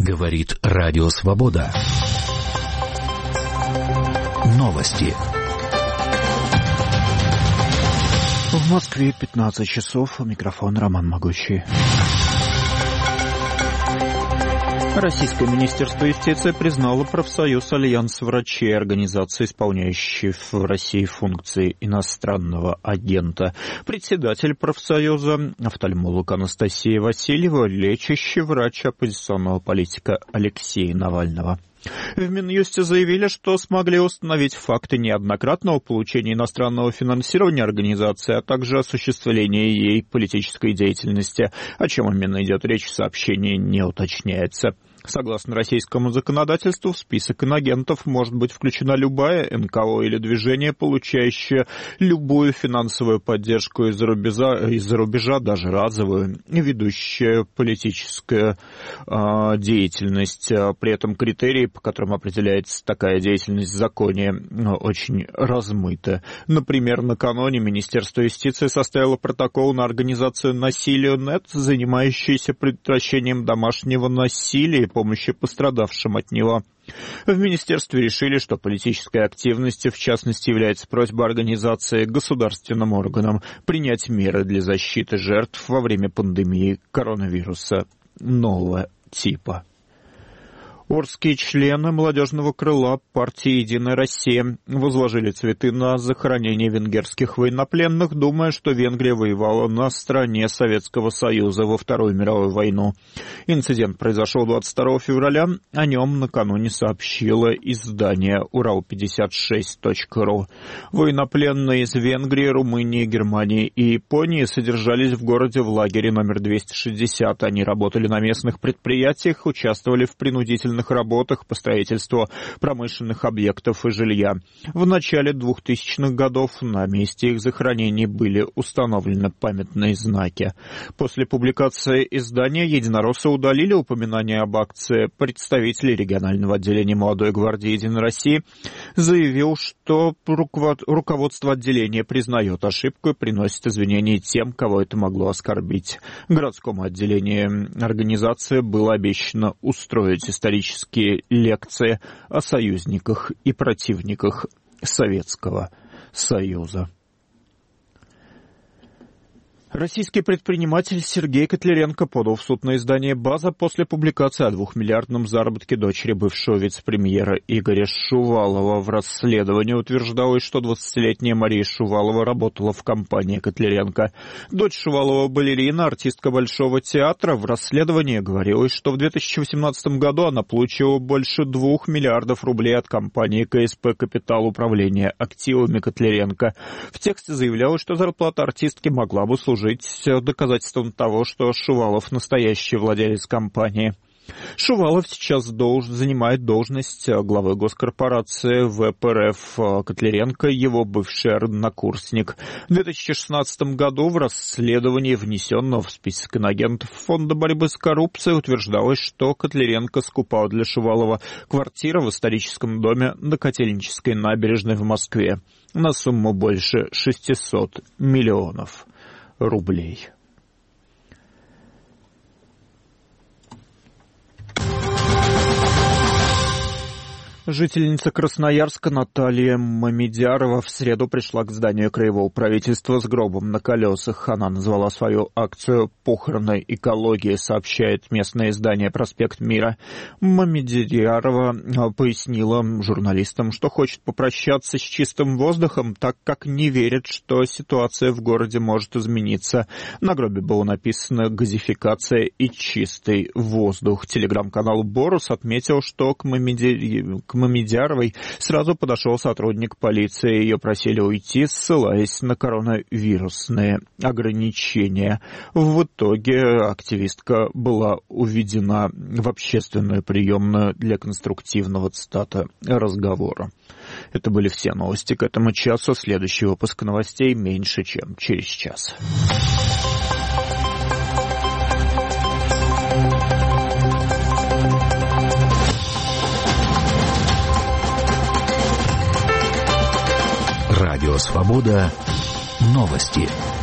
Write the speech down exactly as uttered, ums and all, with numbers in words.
Говорит Радио Свобода. Новости. В Москве пятнадцать часов. Микрофон Роман Могучий. Российское министерство юстиции признало профсоюз «Альянс врачей», организации, исполняющей в России функции иностранного агента. Председатель профсоюза, офтальмолог Анастасия Васильева, лечащий врач оппозиционного политика Алексея Навального. В Минюсте заявили, что смогли установить факты неоднократного получения иностранного финансирования организации, а также осуществления ей политической деятельности. О чем именно идет речь, в сообщении не уточняется. Согласно российскому законодательству, в список инагентов может быть включена любая эн ка о или движение, получающее любую финансовую поддержку из-за рубежа, из-за рубежа даже разовую, ведущая политическая э, деятельность. При этом критерии, по которым определяется такая деятельность в законе, очень размыты. Например, накануне Министерство юстиции составило протокол на организацию «Насилию точка нет», занимающуюся предотвращением домашнего насилия и помощи пострадавшим от него. В министерстве решили, что политической активностью, в частности, является просьба организации государственным органам принять меры для защиты жертв во время пандемии коронавируса нового типа. Орские члены молодежного крыла партии «Единая Россия» возложили цветы на захоронение венгерских военнопленных, думая, что Венгрия воевала на стороне Советского Союза во Вторую мировую войну. Инцидент произошел двадцать второго февраля, о нем накануне сообщило издание урал пятьдесят шесть точка ру. Военнопленные из Венгрии, Румынии, Германии и Японии содержались в городе в лагере номер двести шестьдесят. Они работали на местных предприятиях, участвовали в принудительных работах по строительству промышленных объектов и жилья. В начале двухтысячных годов на месте их захоронений были установлены памятные знаки. После публикации издания единороссы удалили упоминание об акции. Представитель регионального отделения молодой гвардии «Единой России» заявил, что руководство отделения признает ошибку и приносит извинения тем, кого это могло оскорбить. Городскому отделению организации было обещано устроить исторические лекции о союзниках и противниках Советского Союза. Российский предприниматель Сергей Котляренко подал в суд на издание «База» после публикации о двухмиллиардном заработке дочери бывшего вице-премьера Игоря Шувалова. В расследовании утверждалось, что двадцатилетняя Мария Шувалова работала в компании Котляренко. Дочь Шувалова — балерина, артистка Большого театра. В расследовании говорилось, что в две тысячи восемнадцатом году она получила больше двух миллиардов рублей от компании ка эс пэ «Капитал управления активами Котляренко». В тексте заявлялось, что зарплата артистки могла бы служить доказательством того, что Шувалов настоящий владелец компании. Шувалов сейчас долж... занимает должность главы госкорпорации вэ пэ эр эф. Котляренко — его бывший однокурсник. В две тысячи шестнадцатом году в расследовании, внесенного в список инагентов Фонда борьбы с коррупцией, утверждалось, что Котляренко скупал для Шувалова квартиру в историческом доме на Котельнической набережной в Москве на сумму больше шестисот миллионов рублей. Жительница Красноярска Наталья Мамедярова в среду пришла к зданию краевого правительства с гробом на колесах. Она назвала свою акцию «Похороны экологии», сообщает местное издание «Проспект Мира». Мамедярова пояснила журналистам, что хочет попрощаться с чистым воздухом, так как не верит, что ситуация в городе может измениться. На гробе было написано «Газификация и чистый воздух». Телеграм-канал «Борус» отметил, что к Мамедяревой Мамедяровой сразу подошел сотрудник полиции. Ее просили уйти, ссылаясь на коронавирусные ограничения. В итоге активистка была уведена в общественную приемную для конструктивного, цитата, разговора. Это были все новости к этому часу. Следующий выпуск новостей меньше, чем через час. Радио Свобода. Новости.